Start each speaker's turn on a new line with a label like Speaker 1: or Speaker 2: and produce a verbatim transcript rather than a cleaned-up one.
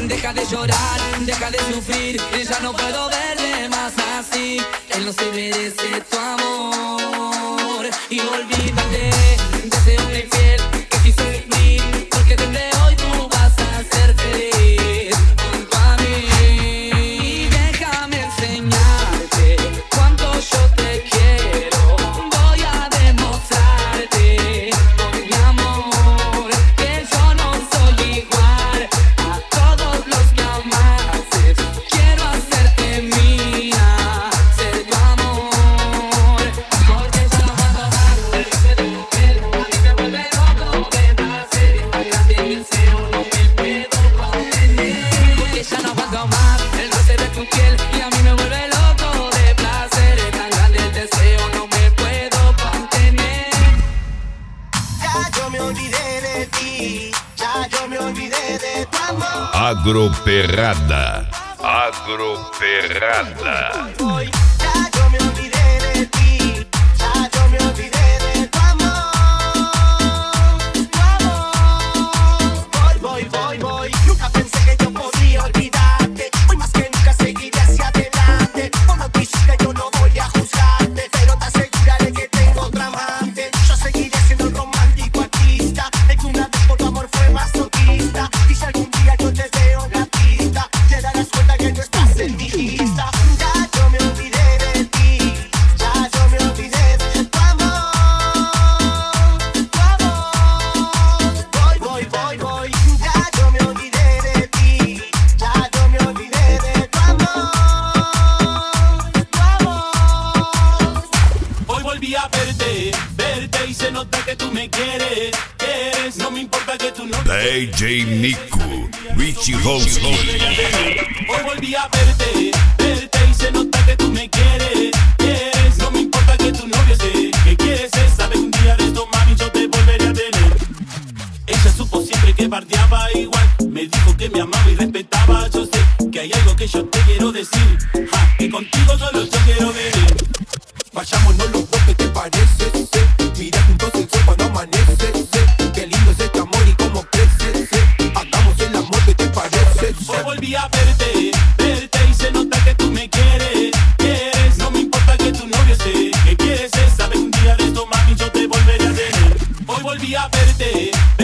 Speaker 1: Deja de llorar, deja de sufrir, ya no puedo verte más así. Él no se merece tu amor. Y olvídate de ese hombre infiel que quiso sufrir, porque desde hoy tú vas a ser feliz junto a mí. Y déjame enseñarte cuánto yo te quiero. Voy a demostrarte con mi amor que yo no soy igual a todos los que amaste. Quiero hacerte mía, ser tu amor. Porque ya no aguanto más el roce de tu piel. A mí me vuelve loco de placer. Es tan grande el deseo, no me puedo contener. Porque ya no aguanto más el roce de tu piel. Y a mí me vuelve loco de placer. Es tan grande el deseo, no me puedo contener.
Speaker 2: Ya yo me olvidé de ti, ya yo me olvidé de tu amor.
Speaker 3: Agroperrada. Agroperrada.
Speaker 2: Voy, ya yo me olvidé de ti, ya yo me olvidé de tu amor. Tu amor. Voy, voy, voy, voy. Nunca pensé que yo podría olvidarte. Hoy más que nunca seguiré hacia adelante. Por lo que hiciste yo no voy a juzgarte, pero te aseguraré que tengo otra amante. Yo seguiré siendo el romántico artista, el que una vez por tu amor fue masoquista. Y si algún día yo te veo en la pista, te darás cuenta que no estás en mi lista. Ya yo me olvidé de ti, ya yo me olvidé de tu amor. Tu amor. Voy, voy, voy, voy. Ya yo me olvidé de ti, ya yo me olvidé de tu amor. Tu amor.
Speaker 4: Hoy volví a verte, verte y se nota que tú me quieres, quieres, no me importa que tú no
Speaker 3: D J Niku, Richie Holsky.
Speaker 4: Hoy volví a verte, verte y se nota que tú me quieres, quieres, no me importa que tu novio sé que quieres, es, sabe que un día de esto mami yo te volveré a tener. Ella supo siempre que bardeaba igual, me dijo que me amaba y respetaba, yo sé que hay algo que yo te quiero decir, ja, que contigo solo yo quiero venir.
Speaker 5: Vayámonos los dos, ¿qué te parece? Sí. Mira juntos el sol cuando amanece. Sí. Qué lindo es este amor y cómo crece. Sí. Hagamos el amor, ¿qué te parece? Sí.
Speaker 4: Hoy volví a verte, verte y se nota que tú me quieres, quieres, no me importa que tu novio sé que quieres, es, sabe que un día de esto mami yo te volveré a tener. Hoy volví a verte,